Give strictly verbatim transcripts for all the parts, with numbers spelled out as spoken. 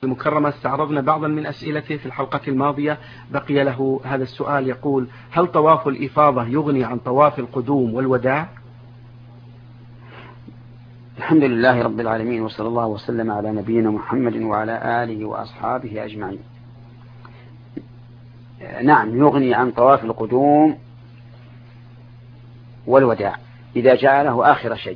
المكرمة استعرضنا بعضا من أسئلته في الحلقة الماضية، بقي له هذا السؤال يقول: هل طواف الإفاضة يغني عن طواف القدوم والوداع؟ الحمد لله رب العالمين، وصلى الله وسلم على نبينا محمد وعلى آله وأصحابه أجمعين. نعم، يغني عن طواف القدوم والوداع إذا جعله آخر شيء،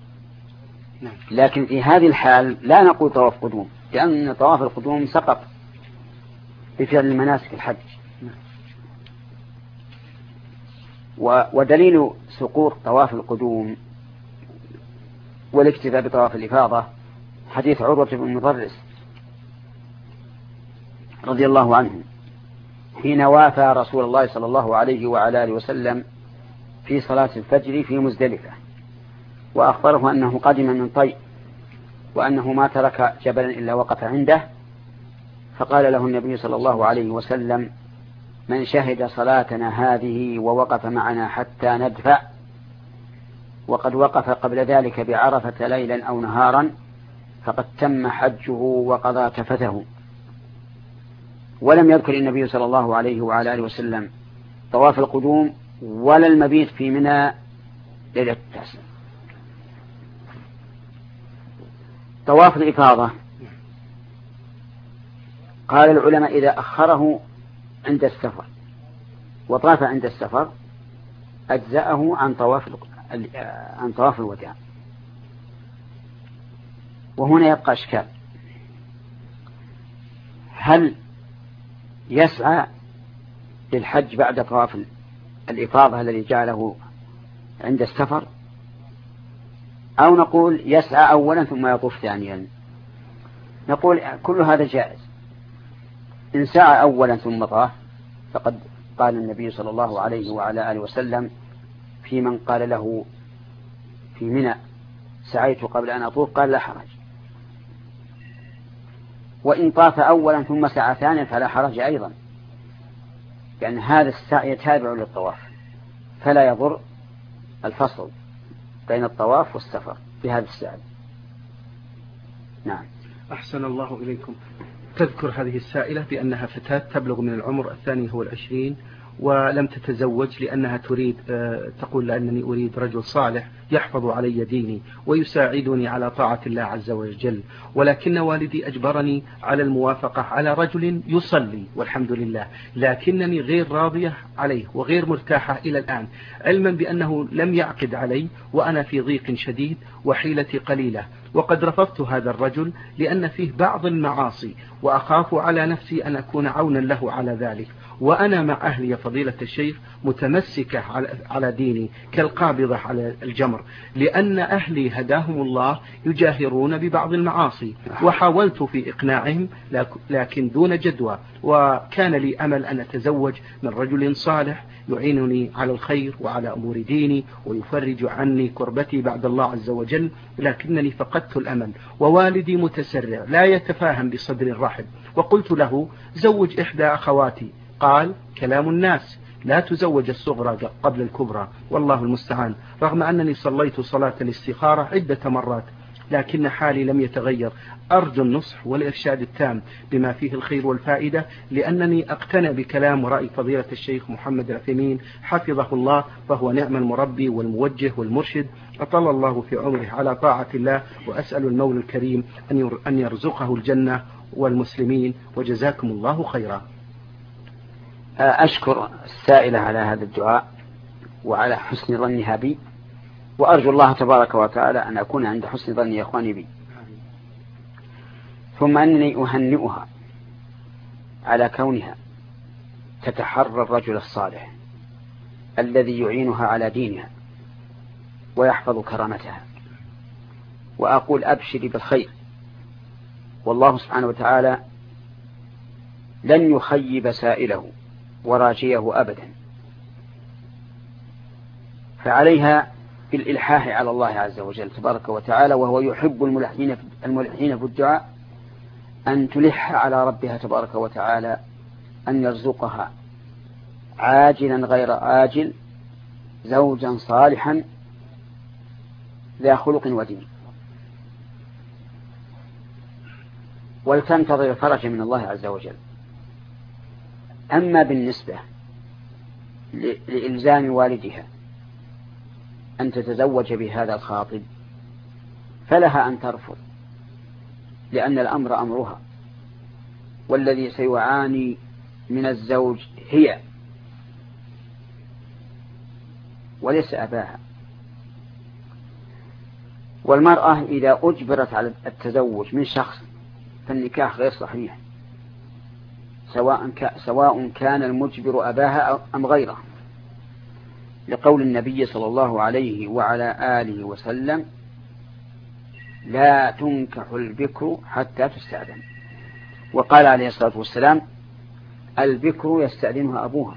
لكن في هذه الحال لا نقول طواف قدوم، لأن طواف القدوم سقط بفعل مناسك الحج. ودليل سقوط طواف القدوم والاكتفاء بطواف الإفاضة حديث عروة بن مضرس رضي الله عنه حين وافى رسول الله صلى الله عليه وعلى آله وسلم في صلاة الفجر في مزدلفة، وأخبره أنه قدم من طي وأنه ما ترك جبلا إلا وقف عنده، فقال له النبي صلى الله عليه وسلم: من شهد صلاتنا هذه ووقف معنا حتى ندفع، وقد وقف قبل ذلك بعرفة ليلا أو نهارا، فقد تم حجه وقضى تفثه. ولم يذكر النبي صلى الله عليه وعلى آله وسلم طواف القدوم ولا المبيت في منى ليلة التاسع. طواف الإفاضة قال العلماء إذا أخره عند السفر وطاف عند السفر أجزأه عن طواف عن طواف الوداع. وهنا يبقى إشكال: هل يسعى للحج بعد طواف الإفاضة الذي جعله عند السفر، أو نقول يسعى أولا ثم يطوف ثانيا؟ نقول كل هذا جائز. إن سعى أولا ثم طاف فقد قال النبي صلى الله عليه وعلى آله وسلم في من قال له في منى: سعيت قبل أن أطوف، قال: لا حرج. وإن طاف أولا ثم سعى ثانيا فلا حرج أيضا، لأن هذا السعي تابع للطواف، فلا يضر الفصل بين الطواف والسفر بهذا السعي. نعم. أحسن الله إليكم. تذكر هذه السائلة بأنها فتاة تبلغ من العمر الثاني هو العشرين، ولم تتزوج لأنها تريد تقول: لأنني أريد رجل صالح يحفظ علي ديني ويساعدني على طاعة الله عز وجل، ولكن والدي أجبرني على الموافقة على رجل يصلي والحمد لله، لكنني غير راضية عليه وغير مرتاحة إلى الآن، علما بأنه لم يعقد علي وأنا في ضيق شديد وحيلتي قليلة، وقد رفضت هذا الرجل لأن فيه بعض المعاصي وأخاف على نفسي أن أكون عونا له على ذلك، وأنا مع أهلي فضيلة الشيخ متمسكة على ديني كالقابضة على الجمر، لأن أهلي هداهم الله يجاهرون ببعض المعاصي، وحاولت في إقناعهم لكن دون جدوى، وكان لي أمل أن أتزوج من رجل صالح يعينني على الخير وعلى أمور ديني ويفرج عني كربتي بعد الله عز وجل، لكنني فقدت الأمل، ووالدي متسرع لا يتفاهم بصدر رحب، وقلت له: زوج إحدى أخواتي. قال: كلام الناس، لا تزوج الصغرى قبل الكبرى، والله المستعان، رغم أنني صليت صلاة الاستخارة عدة مرات لكن حالي لم يتغير. أرجو النصح والإرشاد التام بما فيه الخير والفائدة، لأنني أقتنع بكلام ورأي فضيلة الشيخ محمد العثيمين حفظه الله، فهو نعم المربي والموجه والمرشد، أطل الله في عمره على طاعة الله، وأسأل المولى الكريم أن يرزقه الجنة والمسلمين، وجزاكم الله خيرا. أشكر السائلة على هذا الدعاء وعلى حسن ظنها بي، وأرجو الله تبارك وتعالى أن أكون عند حسن ظن يا إخواني بي. ثم أنني أهنئها على كونها تتحرى الرجل الصالح الذي يعينها على دينها ويحفظ كرامتها، وأقول: أبشري بالخير، والله سبحانه وتعالى لن يخيب سائله وراجيه أبدا، فعليها بالإلحاح على الله عز وجل تبارك وتعالى، وهو يحب الملحين الملحين في الدعاء، أن تلح على ربها تبارك وتعالى أن يرزقها عاجلا غير آجل زوجا صالحا ذا خلق ودين. ولتنتظر الفرج من الله عز وجل. أما بالنسبة لإلزام والدها أن تتزوج بهذا الخاطب فلها أن ترفض، لأن الأمر أمرها، والذي سيعاني من الزوج هي وليس أباها. والمرأة إذا أجبرت على التزوج من شخص فالنكاح غير صحيح، سواء سواء كان المجبر أباها أم غيره، لقول النبي صلى الله عليه وعلى آله وسلم: لا تنكح البكر حتى تستأذن. وقال عليه الصلاة والسلام: البكر يستأذنها أبوها،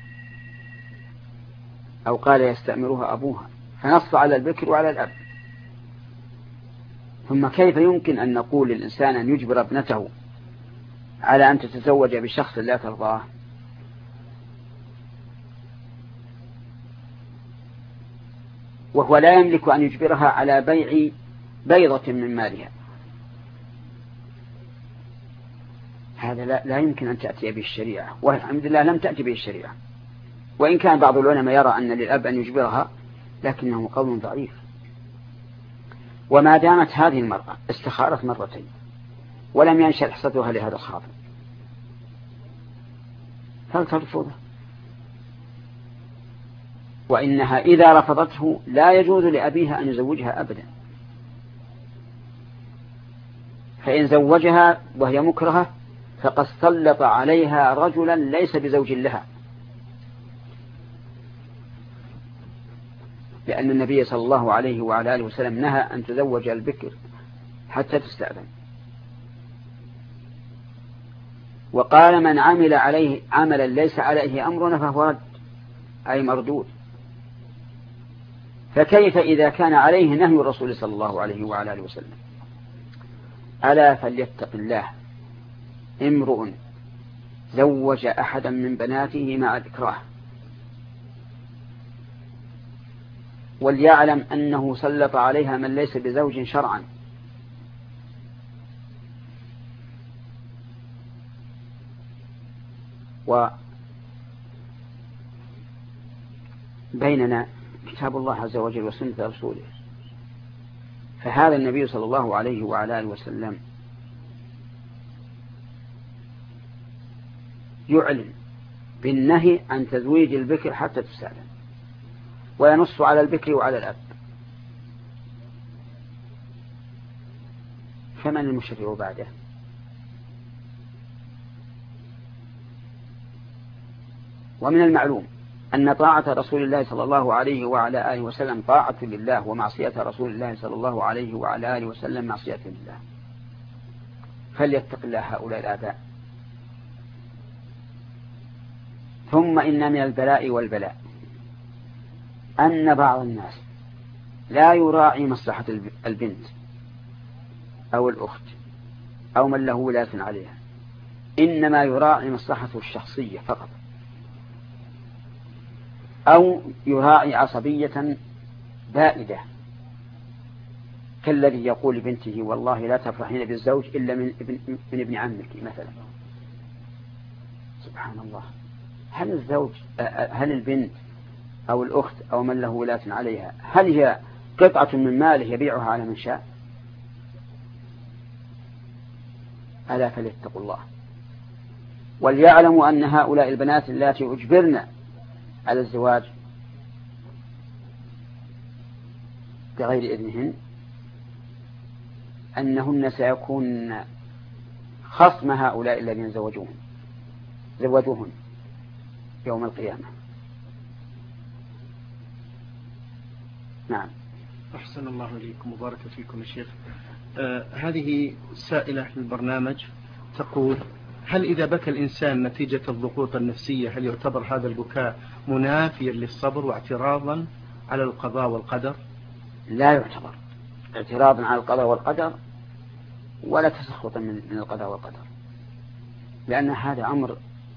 أو قال يستأمرها أبوها، فنص على البكر وعلى الأب. ثم كيف يمكن أن نقول للإنسان أن يجبر ابنته على أن تتزوج بشخص لا ترضاه؟ وهو لا يملك أن يجبرها على بيع بيضة من مالها. هذا لا, لا يمكن أن تأتي به الشريعة، والحمد لله لم تأتي به الشريعة، وإن كان بعض العلماء يرى أن للأب أن يجبرها، لكنه قول ضعيف. وما دامت هذه المرأة استخارت مرتين ولم ينشأ حصتها لهذا الخاطب فلترفضه، وإنها إذا رفضته لا يجوز لأبيها أن يزوجها أبدا، فإن زوجها وهي مكرهة فقد سلط عليها رجلا ليس بزوج لها، لأن النبي صلى الله عليه وعلى آله وسلم نهى أن تزوج البكر حتى تستأذن. وقال: من عمل عليه عملا ليس عليه أمرنا فهو رد، أي مردود. فكيف إذا كان عليه نهي الرسول صلى الله عليه وعلى آله وسلم؟ ألا فليتق الله امرؤ زوج أحدا من بناته مع الإكراه، وليعلم أنه سلط عليها من ليس بزوج شرعا. وبيننا كتاب الله عز وجل وسنة رسوله، فهذا النبي صلى الله عليه وعلى آله وسلم يعلن بالنهي عن تزويج البكر حتى تستأذن، وينص على البكر وعلى الأب. فمن المشرع بعده؟ ومن المعلوم أن طاعة رسول الله صلى الله عليه وعلى آله وسلم طاعة لله، ومعصية رسول الله صلى الله عليه وعلى آله وسلم معصية لله. فليتق الله هؤلاء الآباء. ثم إن من البلاء والبلاء أن بعض الناس لا يراعي مصلحة البنت أو الأخت أو من له ولاة عليها، إنما يراعي مصلحته الشخصية فقط، أو يراعي عصبية بائدة، كالذي يقول لبنته: والله لا تفرحين بالزوج إلا من ابن, من ابن عمك مثلا. سبحان الله، هل الزوج هل البنت أو الأخت أو من له ولاة عليها هل هي قطعة من ماله يبيعها على من شاء؟ ألا فليتقوا الله، وليعلموا أن هؤلاء البنات اللاتي أجبرن على الزواج بغير إذنهن أنهن سيكون خصم هؤلاء الذين زوجوهن زوجوهن يوم القيامة. نعم. أحسن الله إليكم وبارك فيكم يا شيخ. آه هذه سائلة في البرنامج تقول: هل إذا بكى الإنسان نتيجة الضغوط النفسية هل يعتبر هذا البكاء منافيا للصبر واعتراضا على القضاء والقدر؟ لا يعتبر اعتراضا على القضاء والقدر ولا تسخطا من القضاء والقدر، لأن هذا أمر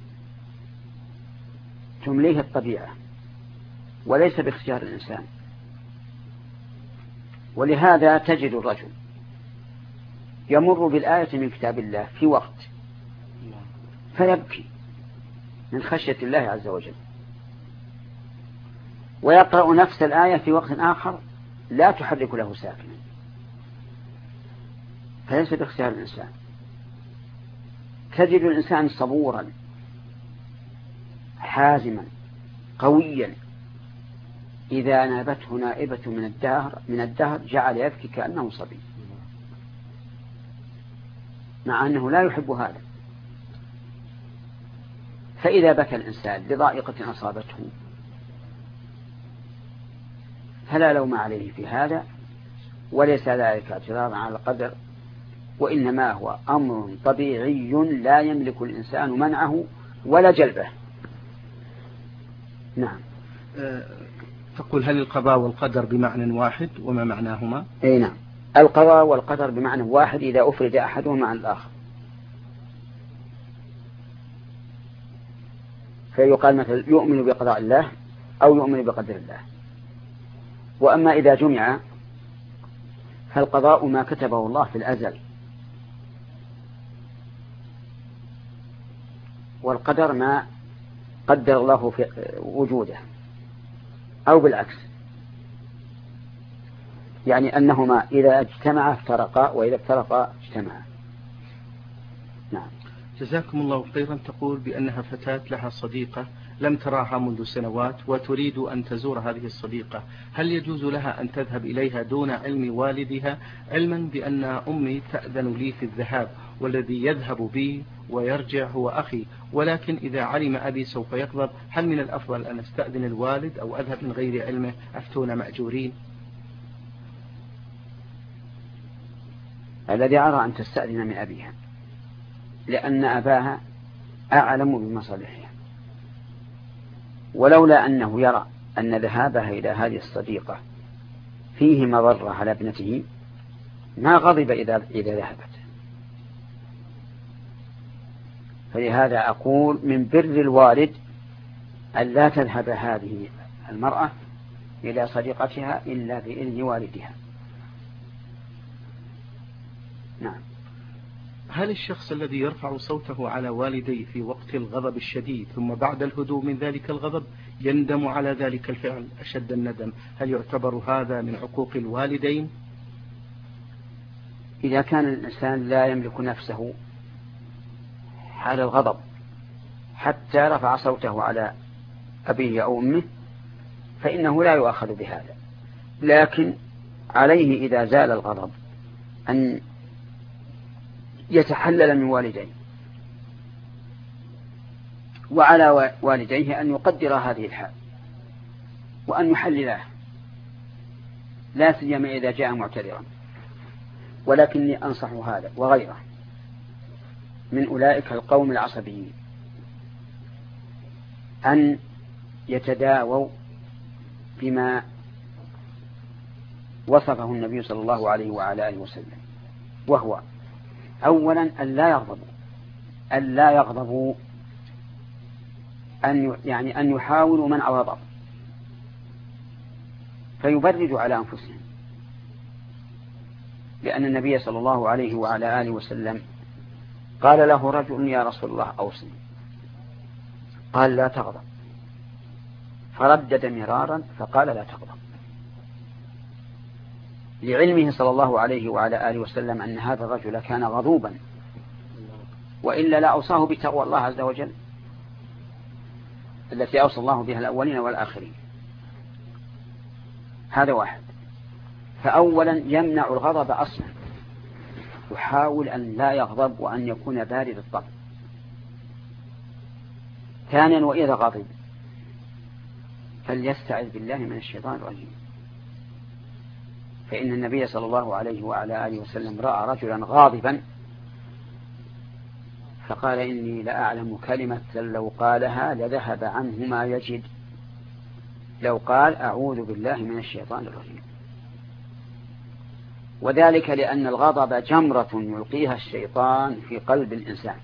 تمليه الطبيعة وليس باختيار الإنسان. ولهذا تجد الرجل يمر بالآية من كتاب الله في وقت فيبكي من خشية الله عز وجل، ويقرأ نفس الآية في وقت آخر لا تحرك له ساكنا، فليس باختيار الإنسان. تجد الإنسان صبورا حازما قويا، إذا نابته نائبة من الدهر من الدهر جعل يبكي كأنه صبي، مع أنه لا يحب هذا. فإذا بكى الإنسان لضائقة أصابته فلا لوم عليه في هذا، وليس ذلك اعتراضا على القدر، وإنما هو أمر طبيعي لا يملك الإنسان منعه ولا جلبه. نعم. أه تقول هل القضاء والقدر بمعنى واحد وما معناهما؟ أي نعم، القضاء والقدر بمعنى واحد إذا أفرد أحدهما عن الآخر، فيقال مثل يؤمن بقضاء الله أو يؤمن بقدر الله. وأما إذا جمع فالقضاء ما كتبه الله في الأزل، والقدر ما قدر الله في وجوده، أو بالعكس، يعني أنهما إذا اجتمعا افترقا وإذا افترقا اجتمعا. نعم. جزاكم الله خيرا. تقول بأنها فتاة لها صديقة لم تراها منذ سنوات وتريد أن تزور هذه الصديقة، هل يجوز لها أن تذهب إليها دون علم والدها، علما بأن أمي تأذن لي في الذهاب والذي يذهب بي ويرجع هو أخي، ولكن إذا علم أبي سوف يغضب، هل من الأفضل أن أستأذن الوالد أو أذهب من غير علمه؟ أفتون مأجورين. الذي أرى أن تستأذن من أبيها، لأن أباها أعلم بمصالحها، ولولا أنه يرى أن ذهابها إلى هذه الصديقة فيه مضرة على ابنته ما غضب إذا إذا ذهبت. فلهذا أقول من بر الوالد أن لا تذهب هذه المرأة إلى صديقتها إلا بإذن والدها. نعم. هل الشخص الذي يرفع صوته على والديه في وقت الغضب الشديد ثم بعد الهدوء من ذلك الغضب يندم على ذلك الفعل أشد الندم، هل يعتبر هذا من عقوق الوالدين؟ إذا كان الإنسان لا يملك نفسه حال الغضب حتى رفع صوته على أبيه أو أمه فإنه لا يؤخذ بهذا، لكن عليه إذا زال الغضب أن يتحلل من والديه، وعلى والديه أن يقدر هذه الحال وأن يحلله، لا سيما إذا جاء معتذرا. ولكني أنصح هذا وغيره من أولئك القوم العصبيين أن يتداووا بما وصفه النبي صلى الله عليه وعلى آله وسلم، وهو أولا أن لا يغضبوا أن لا يغضبوا أن يعني أن يحاولوا منع الغضب فيبردوا على أنفسهم، لأن النبي صلى الله عليه وعلى آله وسلم قال له رجل يا رسول الله أوصني، قال لا تغضب، فردد مرارا فقال لا تغضب، لعلمه صلى الله عليه وعلى آله وسلم أن هذا الرجل كان غضوبا، وإلا لا أوصاه بتقوى الله عز وجل التي أوصى الله بها الأولين والآخرين. هذا واحد. فأولا يمنع الغضب أصلا، يحاول أن لا يغضب وأن يكون بارد الطبع. ثانيا وإذا غضب فليستعذ بالله من الشيطان الرجيم، فإن النبي صلى الله عليه وعلى آله وسلم رأى رجلا غاضبا فقال إني لأعلم كلمة لو قالها لذهب عنه ما يجد، لو قال أعوذ بالله من الشيطان الرجيم. وذلك لأن الغضب جمرة يلقيها الشيطان في قلب الإنسان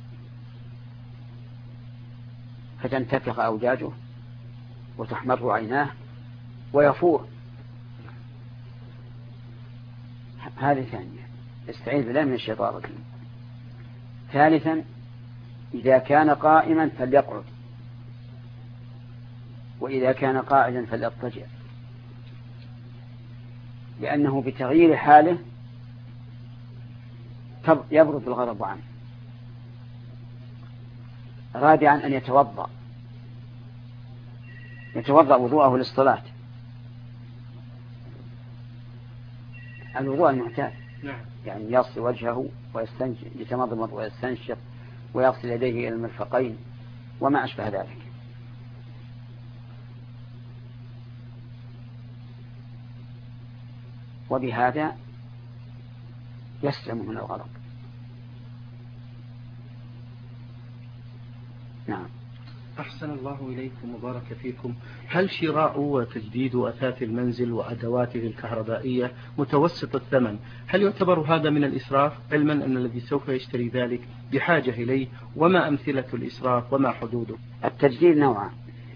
فتنتفخ أوجاجه وتحمر عيناه ويفور. هذه ثانية استعيذ بالله من الشيطان الرجيم. ثالثا إذا كان قائما فليقعد، وإذا كان قاعدا فليضطجع، لأنه بتغيير حاله يبرد الغضب عنه. رابعا أن يتوضأ يتوضأ وضوءه للصلاة، الوضوء المعتاد، يعني يغسل وجهه ويستنشق، يتمضمض ويستنشق ويغسل يديه إلى المرفقين وما أشبه ذلك. وبهذا يسلم من الغضب. نعم. أحسن الله إليكم وبارك فيكم. هل شراء وتجديد أثاث المنزل وأدواته الكهربائية متوسط الثمن هل يعتبر هذا من الإسراف، علما أن الذي سوف يشتري ذلك بحاجة إليه؟ وما أمثلة الإسراف وما حدوده؟ التجديد نوعان: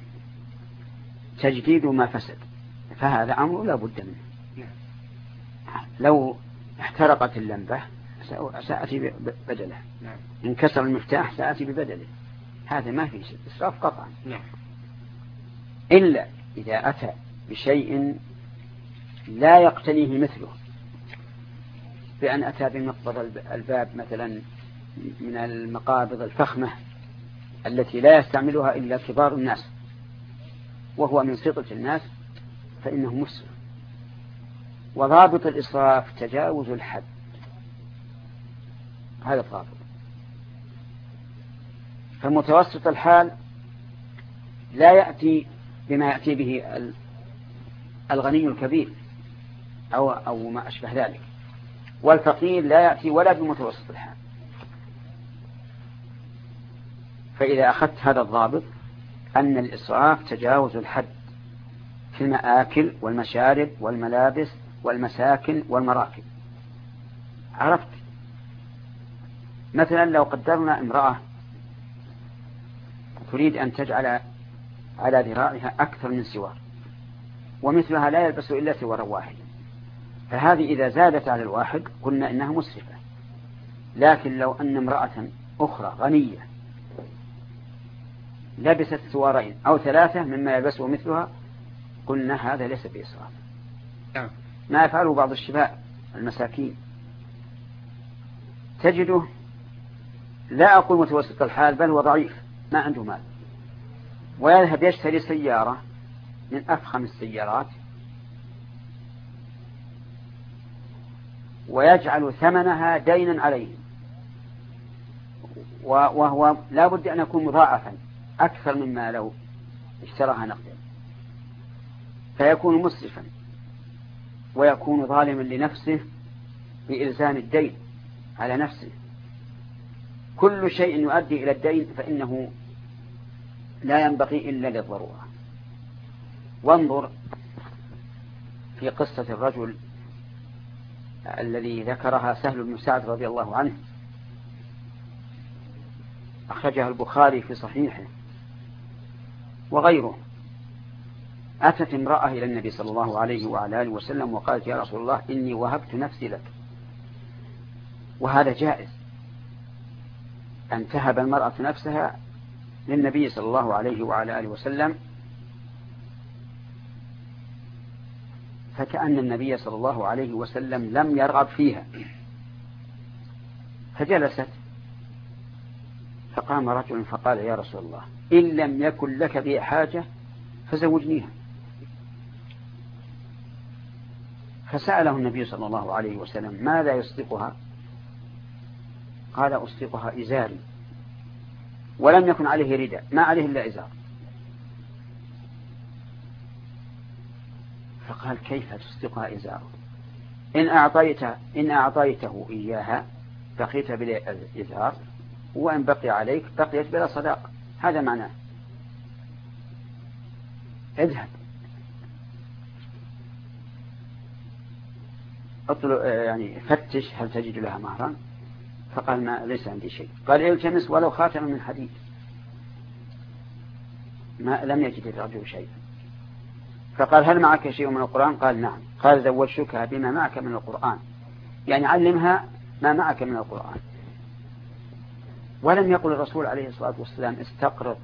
تجديد ما فسد، فهذا أمر لا بد منه. لو احترقت اللمبة سأتي بدله، انكسر المفتاح سأتي ببدله، هذا ما فيه إسراف قطعا. إلا إذا أتى بشيء لا يقتنيه مثله، بأن أتى بمقبض الباب مثلا من المقابض الفخمة التي لا يستعملها إلا كبار الناس وهو من سطة الناس، فإنه مسرف. وضابط الإسراف تجاوز الحد، هذا الضابط. فمتوسط الحال لا يأتي بما يأتي به الغني الكبير أو, أو ما أشبه ذلك، والفقير لا يأتي ولا بمتوسط الحال. فإذا أخذت هذا الضابط أن الإسراف تجاوز الحد في المآكل والمشارب والملابس والمساكن والمراكب. عرفت؟ مثلا لو قدرنا امرأة تريد أن تجعل على ذراعها أكثر من سوار، ومثلها لا يلبس إلا سوارا واحدا، فهذه إذا زادت على الواحد قلنا إنها مسرفة. لكن لو أن امرأة أخرى غنية لبست سوارين أو ثلاثة مما يلبسه مثلها قلنا هذا ليس بإسراف. ما يفعله بعض الشباب المساكين تجده لا أقول متوسط الحال بل هو ضعيف ما عنده مال، ويذهب يشتري سيارة من أفخم السيارات ويجعل ثمنها دينا عليه، وهو لا بد أن يكون مضاعفا أكثر مما لو اشتراها نقدا، فيكون مسرفا ويكون ظالما لنفسه بإلزام الدين على نفسه. كل شيء يؤدي إلى الدين فإنه لا ينبغي إلا للضرورة. وانظر في قصة الرجل الذي ذكرها سهل بن سعد رضي الله عنه، أخرجها البخاري في صحيحه وغيره. أتت امرأة إلى النبي صلى الله عليه وعلى آله وسلم وقالت: يا رسول الله إني وهبت نفسي لك. وهذا جائز أن تهب المرأة نفسها للنبي صلى الله عليه وعلى آله وسلم، فكأن النبي صلى الله عليه وسلم لم يرغب فيها، فجلست. فقام رجل فقال: يا رسول الله إن لم يكن لك بها حاجة فزوجنيها. فسأله النبي صلى الله عليه وسلم: ماذا يصدقها؟ قال: أصدقها إزاري. ولم يكن عليه رداء، ما عليه إلا إزار. فقال: كيف تصدقها إزاره؟ إن أعطيته, إن أعطيته إياها بقيت بلا إزار، وإن بقي عليك بقيت بلا صداق. هذا معناه. اذهب اطلع يعني فتش هل تجد لها مهرا. فقال: ما ليس عندي شيء. قال: التمس ولو خاتم من حديد. ما لم يجد الرجل شيء. فقال: هل معك شيء من القرآن؟ قال: نعم. قال: زوجتك بما معك من القرآن، يعني علمها ما معك من القرآن. ولم يقل الرسول عليه الصلاة والسلام استقرض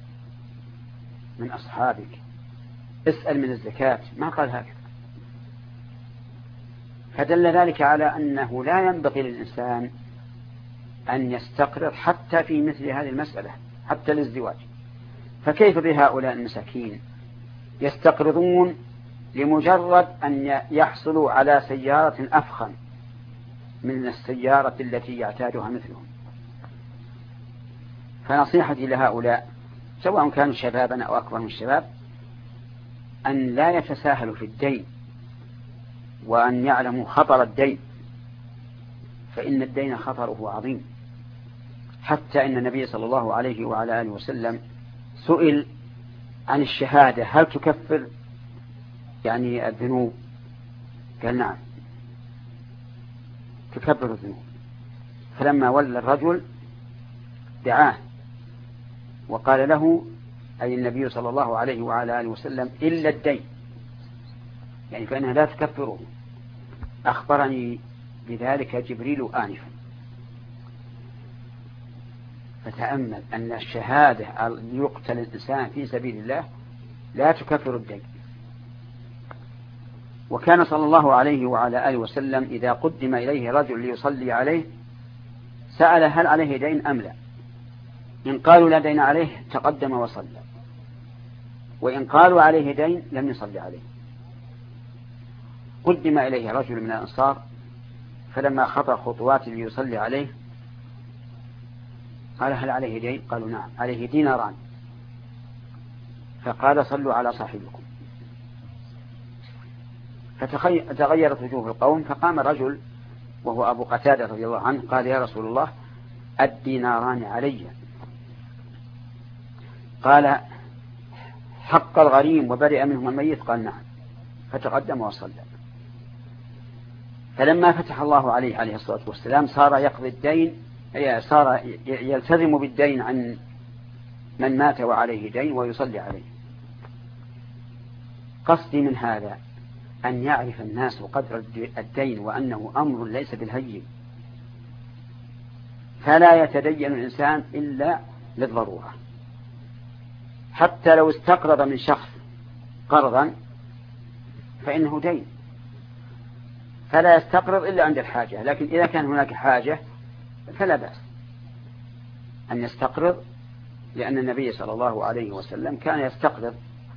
من أصحابك، اسأل من الزكاة، ما قال هكذا. فدل ذلك على أنه لا ينبغي للإنسان أن يستقرض حتى في مثل هذه المسألة، حتى للزواج. فكيف بهؤلاء المساكين يستقرضون لمجرد أن يحصلوا على سيارة أفخم من السيارة التي يعتادها مثلهم؟ فنصيحتي لهؤلاء سواء كانوا شبابا أو أكبر من الشباب أن لا يتساهلوا في الدين، وأن يعلموا خطر الدين، فإن الدين خطره عظيم. حتى إن النبي صلى الله عليه وعلى آله وسلم سئل عن الشهادة هل تكفر يعني الذنوب؟ قال نعم تكفر الذنوب. فلما ولى الرجل دعاه وقال له أي النبي صلى الله عليه وعلى آله وسلم إلا الدين، يعني فإنها لا تكفره. أخبرني بذلك جبريل آنفا. فتأمل أن الشهادة يقتل الإنسان في سبيل الله لا تكفر الدين. وكان صلى الله عليه وعلى آله وسلم إذا قدم إليه رجل ليصلي عليه سأل هل عليه دين أم لا. إن قالوا لا دين عليه تقدم وصلى، وإن قالوا عليه دين لم يصلي عليه. قدم إليه رجل من الأنصار فلما خطى خطوات ليصلي عليه قال هل عليه دين؟ قالوا نعم عليه ديناران. فقال صلوا على صاحبكم. فتغيرت وجوه القوم، فقام رجل وهو أبو قتادة رضي الله عنه قال يا رسول الله الديناران علي. قال حق الغريم وبرئ منهم الميت؟ قال نعم. فتقدم وصلى. فلما فتح الله عليه عليه الصلاة والسلام صار يقضي الدين، صار يلتزم بالدين عن من مات وعليه دين ويصلي عليه. قصدي من هذا أن يعرف الناس قدر الدين وأنه أمر ليس بالهين، فلا يتدين الإنسان إلا للضرورة. حتى لو استقرض من شخص قرضا فإنه دين، فلا يستقرض إلا عند الحاجة. لكن إذا كان هناك حاجة فلا بأس أن يستقرض، لأن النبي صلى الله عليه وسلم كان يستقرض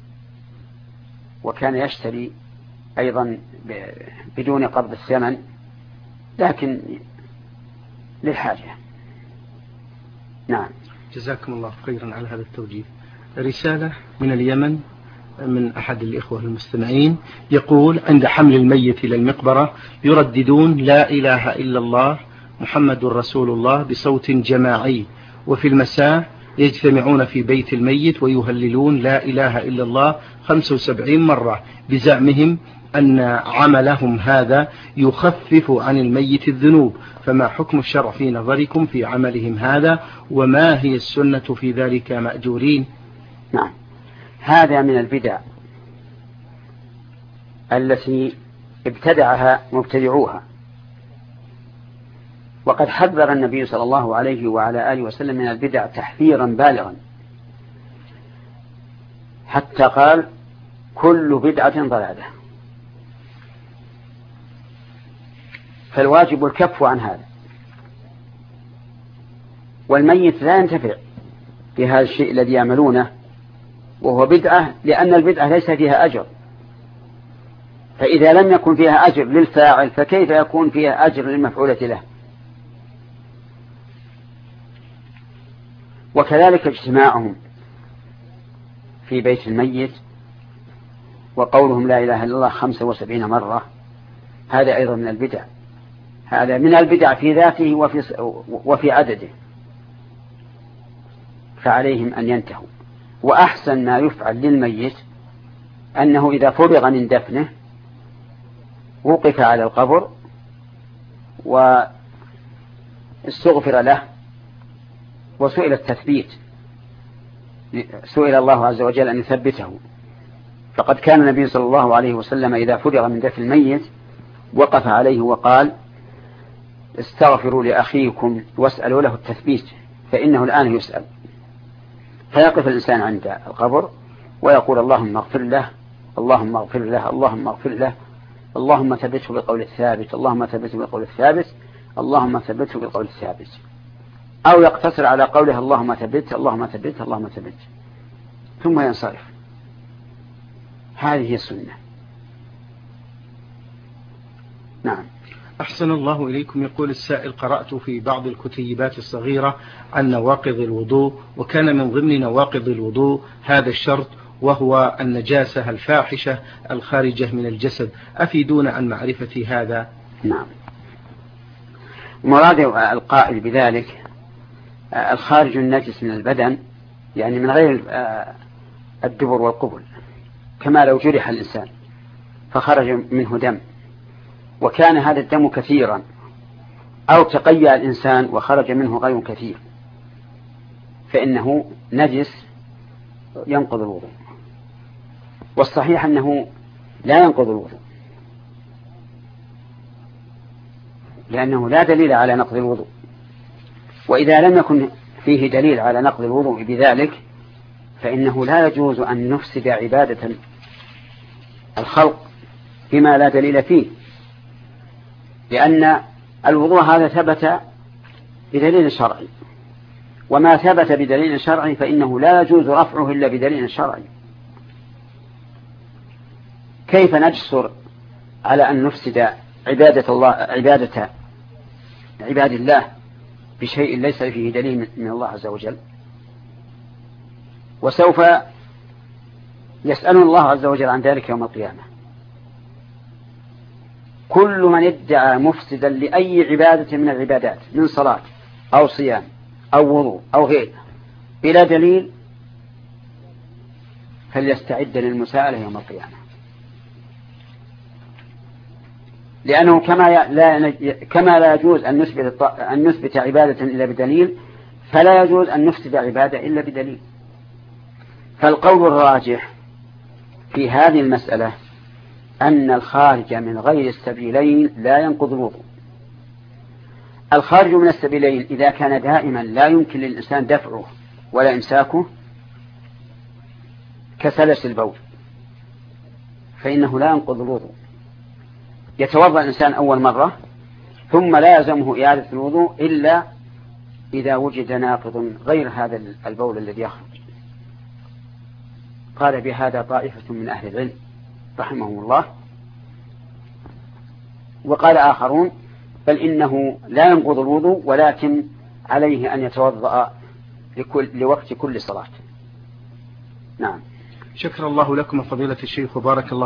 وكان يشتري أيضا بدون قبض الثمن، لكن للحاجة. نعم. جزاكم الله خيرا على هذا التوجيه. رسالة من اليمن من أحد الإخوة المستمعين يقول عند حمل الميت إلى المقبرة يرددون لا إله إلا الله محمد رسول الله بصوت جماعي، وفي المساء يجتمعون في بيت الميت ويهللون لا إله إلا الله خمسة وسبعين مرة بزعمهم أن عملهم هذا يخفف عن الميت الذنوب، فما حكم الشرع في نظركم في عملهم هذا، وما هي السنة في ذلك مأجورين؟ نعم، هذا من البدع التي ابتدعها مبتدعوها، وقد حذر النبي صلى الله عليه وعلى آله وسلم من البدع تحذيرا بالغا، حتى قال كل بدعة ضلالة. فالواجب الكف عن هذا، والميت لا ينتفع بهذا الشيء الذي يعملونه وهو بدعة، لأن البدعة ليس فيها أجر، فإذا لم يكن فيها أجر للفاعل فكيف يكون فيها أجر للمفعولة له؟ وكذلك اجتماعهم في بيت الميت وقولهم لا إله إلا الله خمسة وسبعين مرة، هذا أيضا من البدع، هذا من البدع في ذاته وفي, وفي عدده، فعليهم أن ينتهوا. وأحسن ما يفعل للميت أنه إذا فرغ من دفنه وقف على القبر واستغفر له وسئل التثبيت، سئل الله عز وجل أن يثبته، فقد كان النبي صلى الله عليه وسلم إذا فرغ من دفن الميت وقف عليه وقال استغفروا لأخيكم واسألوا له التثبيت فإنه الآن يسأل. فيقف الإنسان عند القبر ويقول اللهم اغفر له اللهم اغفر له اللهم اغفر له اللهم ثبته بالقول الثابت اللهم ثبته بالقول الثابت اللهم ثبته بالقول الثابت، أو يقتصر على قوله اللهم ثبته اللهم ثبته اللهم ثبته ثم ينصرف. هذه السنة. نعم. أحسن الله إليكم. يقول السائل: قرأت في بعض الكتيبات الصغيرة عن نواقض الوضوء، وكان من ضمن نواقض الوضوء هذا الشرط، وهو النجاسة الفاحشة الخارجة من الجسد. أفيدون عن معرفة هذا. نعم. مراد القائل بذلك الخارج النجس من البدن، يعني من غير الدبر والقبل، كما لو جرح الإنسان فخرج منه دم وكان هذا الدم كثيرا، أو تقيأ الإنسان وخرج منه غير كثير، فإنه نجس ينقض الوضوء. والصحيح أنه لا ينقض الوضوء، لأنه لا دليل على نقض الوضوء. وإذا لم يكن فيه دليل على نقض الوضوء بذلك فإنه لا يجوز أن نفسد عبادة الخلق بما لا دليل فيه، لأن الوضوء هذا ثبت بدليل شرعي، وما ثبت بدليل شرعي فإنه لا يجوز رفعه إلا بدليل شرعي. كيف نجسر على أن نفسد عبادة الله عبادة عباد الله بشيء ليس فيه دليل من الله عز وجل؟ وسوف يسأل الله عز وجل عن ذلك يوم القيامة. كل من ادعى مفسدا لأي عبادة من العبادات من صلاة أو صيام أو وضوء أو غيره بلا دليل فليستعد للمساءلة يوم القيامة، لأنه كما لا كما لا يجوز أن نثبت أن نثبت عبادة إلا بدليل، فلا يجوز أن نفسد عبادة إلا بدليل. فالقول الراجح في هذه المسألة أن الخارج من غير السبيلين لا ينقض الوضوء. الخارج من السبيلين إذا كان دائما لا يمكن للإنسان دفعه ولا إمساكه كسلس البول فإنه لا ينقض الوضوء. يتوضأ الإنسان أول مرة ثم لا يلزمه إعادة الوضوء إلا إذا وجد ناقض غير هذا البول الذي يخرج. قال بهذا طائفة من أهل العلم رحمهم الله، وقال آخرون بل إنه لا ينقض الوضوء ولكن عليه أن يتوضأ لكل لوقت كل صلاة. نعم. شكر الله لكم فضيلة الشيخ وبارك الله